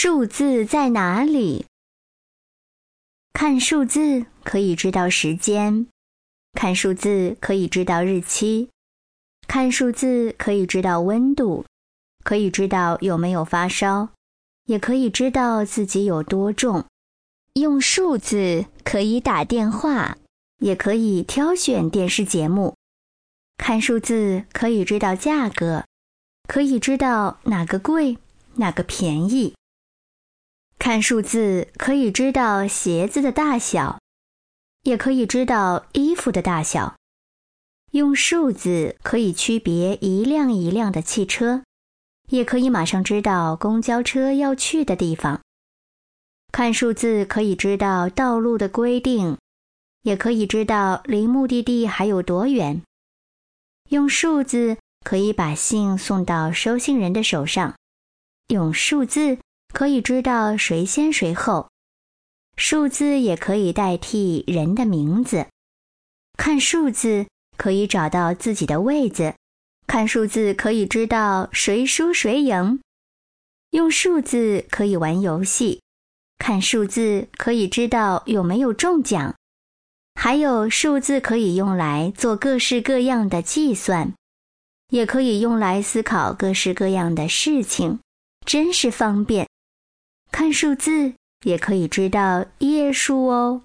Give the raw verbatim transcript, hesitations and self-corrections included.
数字在哪里？看数字可以知道时间，看数字可以知道日期，看数字可以知道温度，可以知道有没有发烧，也可以知道自己有多重。用数字可以打电话，也可以挑选电视节目。看数字可以知道价格，可以知道哪个贵，哪个便宜。看数字可以知道鞋子的大小，也可以知道衣服的大小。用数字可以区别一辆一辆的汽车，也可以马上知道公交车要去的地方。看数字可以知道道路的规定，也可以知道离目的地还有多远。用数字可以把信送到收信人的手上，用数字可以知道谁先谁后。数字也可以代替人的名字。看数字可以找到自己的位子，看数字可以知道谁输谁赢。用数字可以玩游戏，看数字可以知道有没有中奖。还有数字可以用来做各式各样的计算，也可以用来思考各式各样的事情，真是方便。看数字也可以知道页数哦。